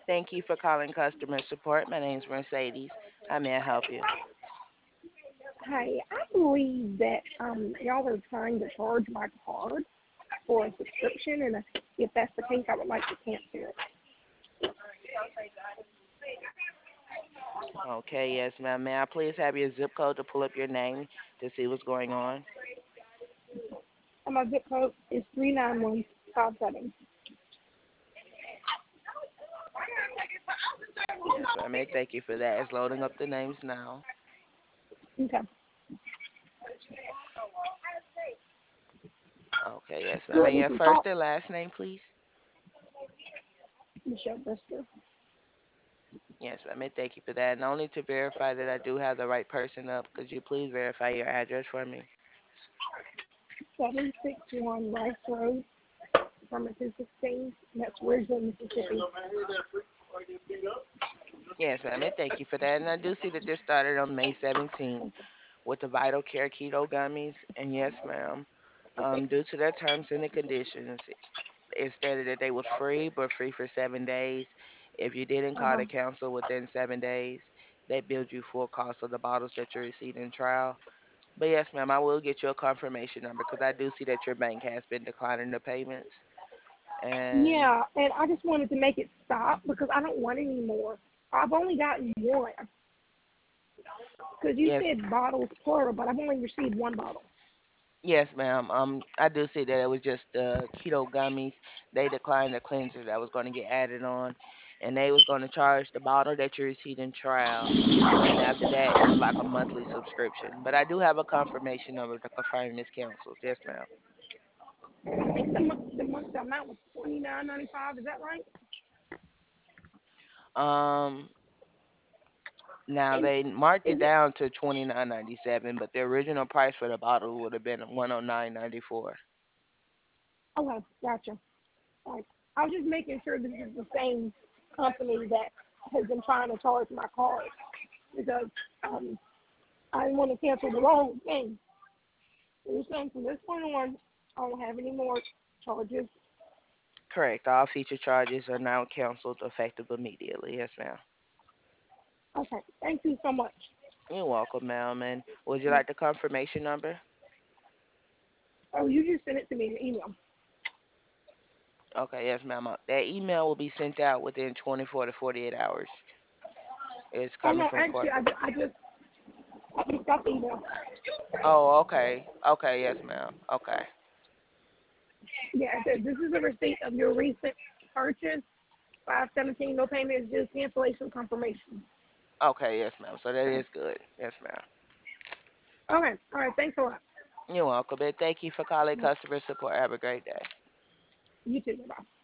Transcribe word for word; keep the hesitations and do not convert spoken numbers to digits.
Thank you for calling customer support. My name is Mercedes. How may I help you? Hi, I believe that um, y'all are trying to charge my card for a subscription, and if that's the case, I would like to cancel it. Okay, yes, ma'am. May I please have your zip code to pull up your name to see what's going on? And my zip code is three nine one five seven. Yes, ma'am. And thank you for that. It's loading up the names now. Okay. Okay, yes, ma'am. Well, And this your is first Paul, and last name, please? Michelle Brister. Yes, ma'am. And thank you for that. And only to verify that I do have the right person up, could you please verify your address for me? seven six one Rice Road, apartment two sixteen. That's Ridgeland, Mississippi. Yes, ma'am. And thank you for that. And I do see that this started on May seventeenth with the Vital Care Keto Gummies. And yes, ma'am. Um, due to their terms and the conditions, it stated that they was free, but free for seven days. If you didn't Uh call huh. the council within seven days, they billed you full cost of the bottles that you received in trial. But yes, ma'am, I will get you a confirmation number because I do see that your bank has been declining the payments. And Yeah, and I just wanted to make it stop because I don't want any more. I've only gotten one because you yes, said bottles plural, but I've only received one bottle. yes, ma'am. Um, I do see that it was just the keto gummies. They declined the cleanser that was going to get added on, and they was going to charge the bottle that you received in trial. And after that, it was like a monthly subscription. But I do have a confirmation number to confirm this cancels. Yes, ma'am. I think the month, the month the amount was twenty nine ninety five. Is that right? Um, Now And they marked it is it down to twenty nine ninety seven, but the original price for the bottle would have been one oh nine ninety four. okay? Gotcha. Like, I was just making sure this is the same company that has been trying to charge my card because um, I didn't want to cancel the wrong thing. So you're saying from this point on, I won't have any more charges. Correct. All feature charges are now canceled effective immediately. Yes, ma'am. Okay. Thank you so much. You're welcome, ma'am. And would you like the confirmation number? Oh, you just sent it to me in the email. Okay, yes, ma'am. Uh, That email will be sent out within twenty-four to forty-eight hours. It's Oh coming no, from actually, I, corporate. ju- I just I just got the email. Oh, okay. Okay, yes, ma'am. Okay. Yeah, it says this is a receipt of your recent purchase. Five seventeen, no payment is due. Cancellation confirmation. Okay, yes, ma'am. So that is good. Yes, ma'am. Okay. All right. Thanks a lot. You're welcome. And thank you for calling customer support. Have a great day. You too. Bye.